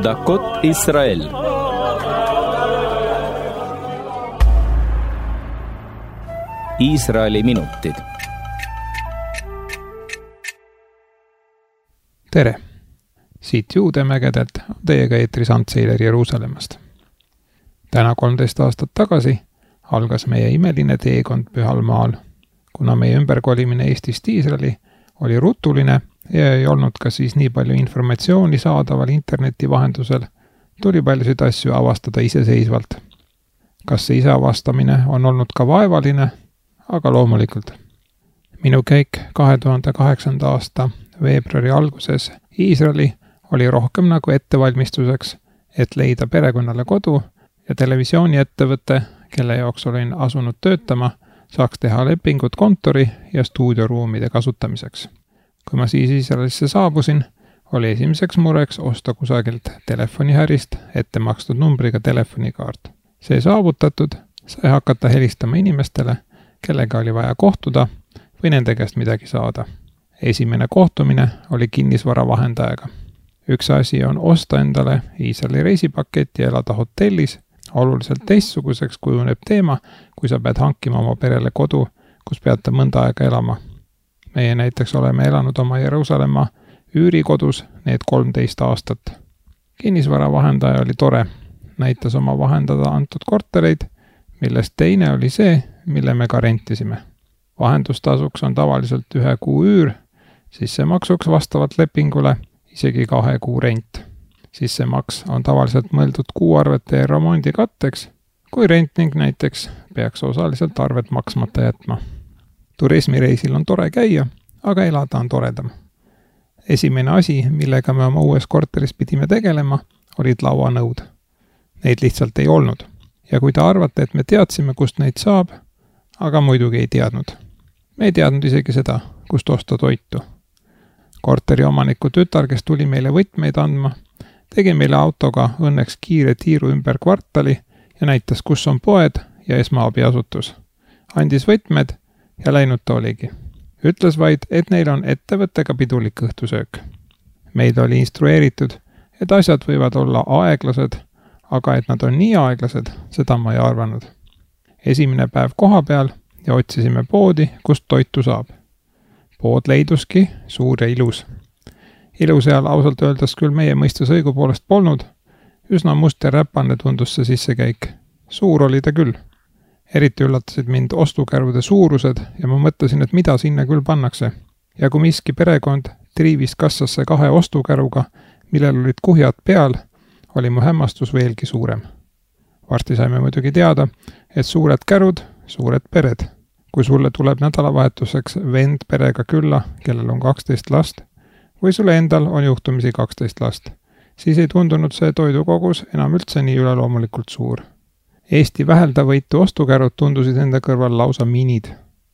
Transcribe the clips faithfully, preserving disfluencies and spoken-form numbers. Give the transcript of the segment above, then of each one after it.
דקות ישראל. Iisraeli minutid. Tere! Siit Juudemägedelt on teiega eetris Ants Seiler Jeruusalemmast. Täna kolmteist aastat tagasi algas meie imeline teekond Pühal maal. Kuna meie ümberkolimine Eestist Iisraeli oli rutuline ja ei olnud ka siis nii palju informatsiooni saadaval interneti vahendusel, tuli paljusid asju avastada iseseisvalt. Kas see ise avastamine on olnud ka vaevaline? Aga loomulikult. Minu käik kahe tuhande kaheksanda aasta veebruari alguses Iisraeli oli rohkem nagu ettevalmistuseks, et leida perekonnale kodu ja televisiooniettevõte, kelle jaoks olin asunud töötama, saaks teha lepingut kontori ja stuudioruumide kasutamiseks. Kui ma siis Iisraelisse saabusin, oli esimeseks mureks osta kusagilt telefonihärist ette makstud numbriga telefonikaart. See saavutatud, sai hakata helistama inimestele, kellega oli vaja kohtuda või nende käest midagi saada. Esimene kohtumine oli kinnisvara vahendajaga. Üks asi on osta endale Iisraeli reisipakett ja elada hotellis. Oluliselt teistsuguseks kujuneb teema, kui sa pead hankima oma perele kodu, kus peate mõnda aega elama. Meie näiteks oleme elanud oma Jeruusalemma üürikodus need kolmteist aastat. Kinnisvara vahendaja oli tore, näitas oma vahendada antud kortereid, millest teine oli see, mille me ka rentisime. Vahendustasuks on tavaliselt ühe kuu üür, siis see maksuks vastavalt lepingule isegi kahe kuu rent. Siis see maks on tavaliselt mõeldud kuuarvete ja remondi katteks, kui rentning näiteks peaks osaliselt arvet maksmata jätma. Turismireisil on tore käia, aga elada on toredam. Esimene asi, millega me oma uues korteris pidime tegelema, olid lauanõud. Neid lihtsalt ei olnud. Ja kui te arvate, et me teadsime, kust neid saab, aga muidugi ei teadnud. Me ei teadnud isegi seda, kust osta toitu. Korteri omaniku tütar, kes tuli meile võtmeid andma, tegi meile autoga õnneks kiire tiiru ümber kvartali ja näitas, kus on poed ja esmaabiasutus. Andis võtmed ja läinud ta oligi. Ütles vaid, et neil on ettevõttega pidulik õhtusöök. Meid oli instrueeritud, et asjad võivad olla aeglased, aga et nad on nii aeglased, seda ma ei arvanud. Esimene päev koha peal ja otsisime poodi, kust toitu saab. Pood leiduski suur ja ilus. Ilu seal ausalt öeldes küll meie mõistes õigupoolest polnud. Üsna must ja räpane tundus see sissekäik. Suur oli ta küll. Eriti üllatasid mind ostukärude suurused ja ma mõtlesin, et mida sinna küll pannakse. Ja kui miski perekond triivis kassasse kahe ostukäruga, millel olid kuhjad peal, oli mu hämmastus veelgi suurem. Varsti saime muidugi teada, et suured kärud, suured pered. Kui sulle tuleb nädalavahetuseks vend perega külla, kellel on kaksteist last, või sulle endal on juhtumisi kaksteist last, siis ei tundunud see toidukogus enam üldse nii üleloomulikult suur. Eesti väheldavõitu ostukärud tundusid enda kõrval lausa minid.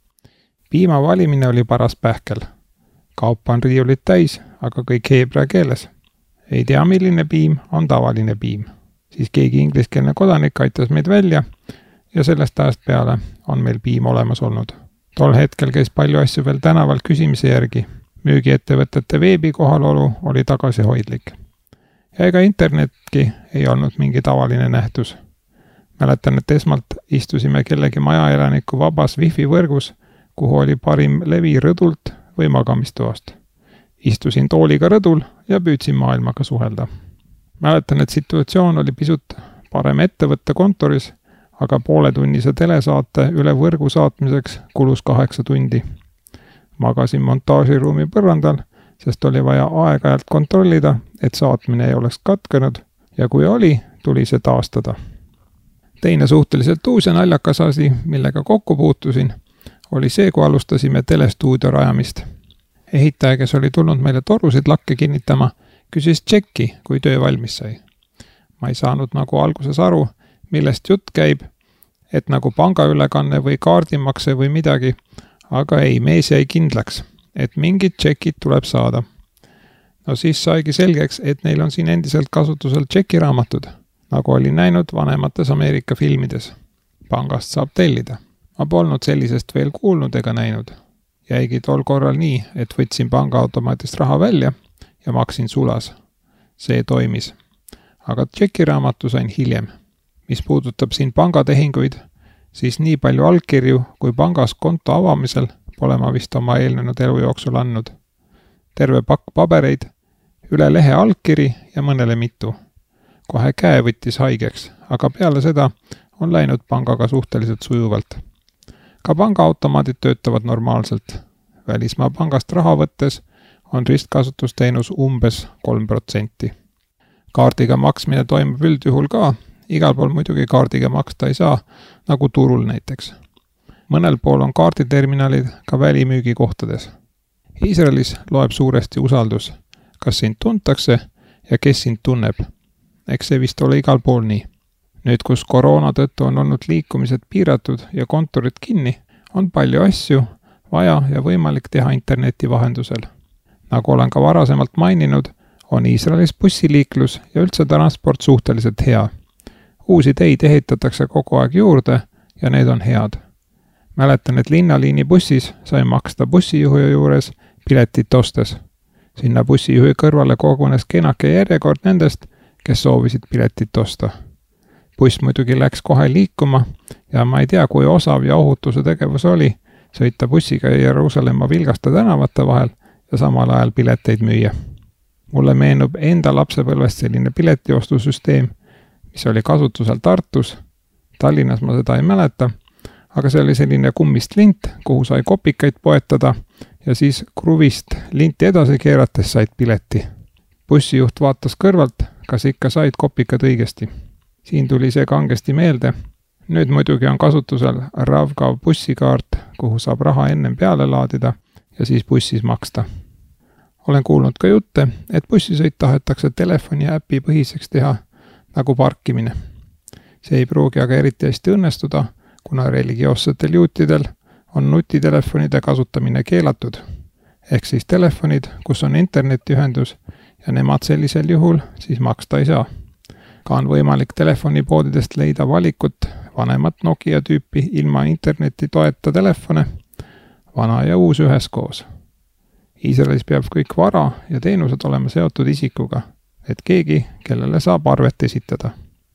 Piima valimine oli paras pähkel. Kaupa on riiulit täis, aga kõik heebrea keeles. Ei tea, milline piim on tavaline piim. Siis keegi ingliskeelne kodanik aitas meid välja ja sellest ajast peale on meil piim olemas olnud. Tol hetkel käis palju asju veel tänaval küsimise järgi. Müügiettevõtete veebi kohalolu oli tagasihoidlik. Ja ega internetki ei olnud mingi tavaline nähtus. Mäletan, et esmalt istusime kellegi majaelaniku vabas wifi võrgus, kuhu oli parim levi rõdult või magamistoast. Istusin tooliga rõdul ja püüdsin maailmaga suhelda. Mäletan, et situatsioon oli pisut parem ettevõtte kontoris, aga pooletunnise telesaate üle võrgu saatmiseks kulus kaheksa tundi. Magasin montaažiruumi põrandal, sest oli vaja aeg-ajalt kontrollida, et saatmine ei oleks katkenud ja kui oli, tuli see taastada. Teine suhteliselt uus ja naljakas asi, millega kokku puutusin, oli see, kui alustasime telestuudio rajamist. Ehitaja, kes oli tulnud meile torusid lakke kinnitama, küsis tšekki, kui töö valmis sai. Ma ei saanud nagu alguses aru, millest jutt käib, et nagu pangaülekanne või kaardimakse või midagi, aga ei, mees jäi kindlaks, et mingid tšekid tuleb saada. No siis saigi selgeks, et neil on siin endiselt kasutusel tšekiraamatud, nagu oli näinud vanemates Ameerika filmides. Pangast saab tellida. Ma polnud sellisest veel kuulnud ega näinud. Jäigi tol korral nii, et võtsin pangaautomaatist raha välja ja maksin sulas. See toimis. aga tšekiraamatu sain hiljem. Mis puudutab siin pangatehinguid, siis nii palju allkirju kui pangas konto avamisel pole ma vist oma eelnenud elu jooksul andnud. Terve pakk pabereid, üle lehe allkiri ja mõnele mitu. Kohe käe võttis haigeks, aga peale seda on läinud pangaga suhteliselt sujuvalt. Ka pangaautomaadid töötavad normaalselt. Välismaa pangast raha võttes on ristkasutusteenus umbes kolm protsenti. Kaardiga maksmine toimub üldjuhul ka, igal pool muidugi kaardiga maksta ei saa, nagu turul näiteks. Mõnel pool on kaarditerminalid ka välimüügi kohtades. Iisraelis loeb suuresti usaldus, kas sind tuntakse ja kes sind tunneb. Eks see vist ole igal pool nii. Nüüd, kus koroona tõttu on olnud liikumised piiratud ja kontorid kinni, on palju asju vaja ja võimalik teha interneti vahendusel. Nagu olen ka varasemalt maininud, on Iisraelis bussiliiklus ja üldse transport suhteliselt hea. Uusi teid ehitatakse kogu aeg juurde ja need on head. Mäletan, et linnaliini bussis sai maksta bussijuhi juures piletit ostes. Sinna bussijuhi kõrvale kogunes kenake järjekord nendest, kes soovisid piletit osta. Buss muidugi läks kohe liikuma ja ma ei tea, kui osav ja ohutuse tegevus oli sõita bussiga Jeruusalemma Vilgaste tänavate vahel ja samal ajal pileteid müüa. Mulle meenub enda lapsepõlvest selline piletiostusüsteem, mis oli kasutusel Tartus. Tallinnas ma seda ei mäleta, aga see oli selline kummist lint, kuhu sai kopikaid poetada ja siis kruvist linti edasi keerates said pileti. Bussijuht vaatas kõrvalt, kas ikka said kopikad õigesti. Siin tuli see kangesti meelde. Nüüd muidugi on kasutusel Ravgav bussikaart, kuhu saab raha ennem peale laadida ja siis bussis maksta. Olen kuulnud ka jutte, et bussisõit tahetakse telefoni äpi põhiseks teha nagu parkimine. See ei pruugi aga eriti hästi õnnestuda, kuna religioossetel juutidel on nutitelefonide kasutamine keelatud. Ehk siis telefonid, kus on internetiühendus ja nemad sellisel juhul siis maksta ei saa. Ka on võimalik telefonipoodidest leida valikut vanemat Nokia tüüpi ilma interneti toeta telefone, vana ja uus üheskoos. Iisraelis peab kõik vara ja teenused olema seotud isikuga, et keegi, kellele saab arvet esitada.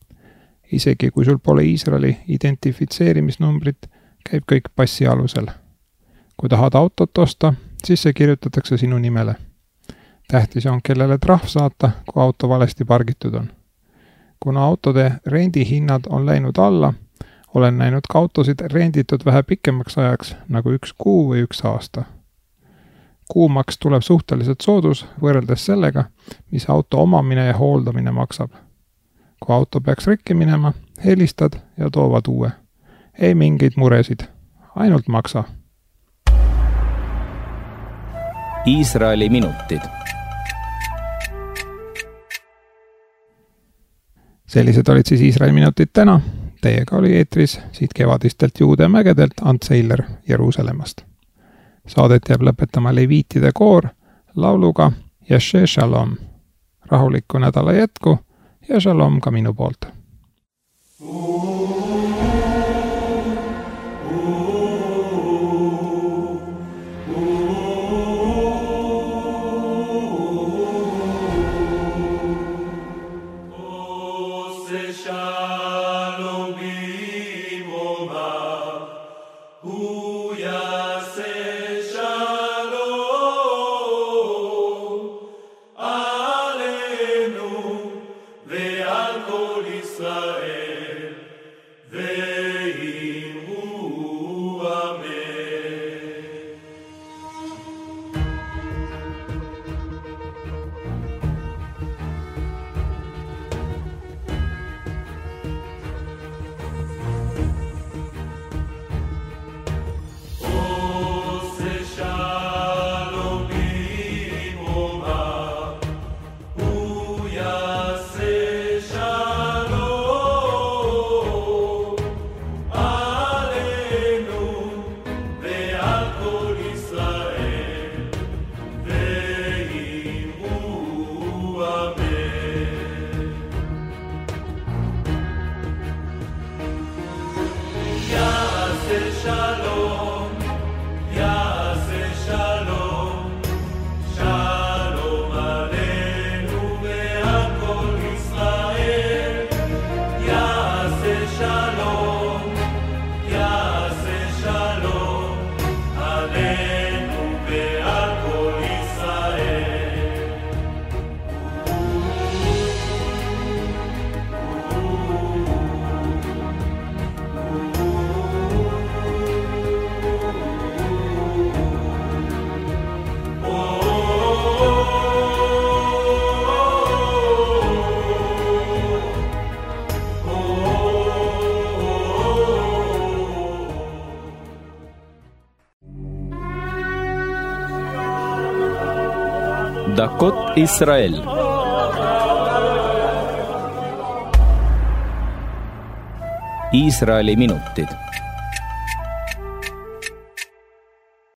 Isegi kui sul pole Iisraeli identifitseerimisnumbrit, käib kõik passi alusel. Kui tahad autot osta, siis see kirjutatakse sinu nimele. Tähtis on, kellele trahv saata, kui auto valesti pargitud on. Kuna autode rendihinnad on läinud alla, olen näinud ka autosid renditud vähe pikemaks ajaks, nagu üks kuu või üks aasta. Kuumaks tuleb suhteliselt soodus võrreldes sellega, mis auto omamine ja hooldamine maksab. Kui auto peaks rikki minema, helistad ja toovad uue. Ei mingeid muresid, ainult maksa. Iisraeli minutid. Sellised olid siis Iisraeli minutid täna. Teiega oli eetris siit kevadistelt Juude mägedelt Ant Seiler Jeruusalemmast. Saadet jääb lõpetama leviitide koor lauluga Yeshe Shalom. Rahulikku nädala jätku ja shalom ka minu poolt. Israel Dakot Israel. Iisraeli minutid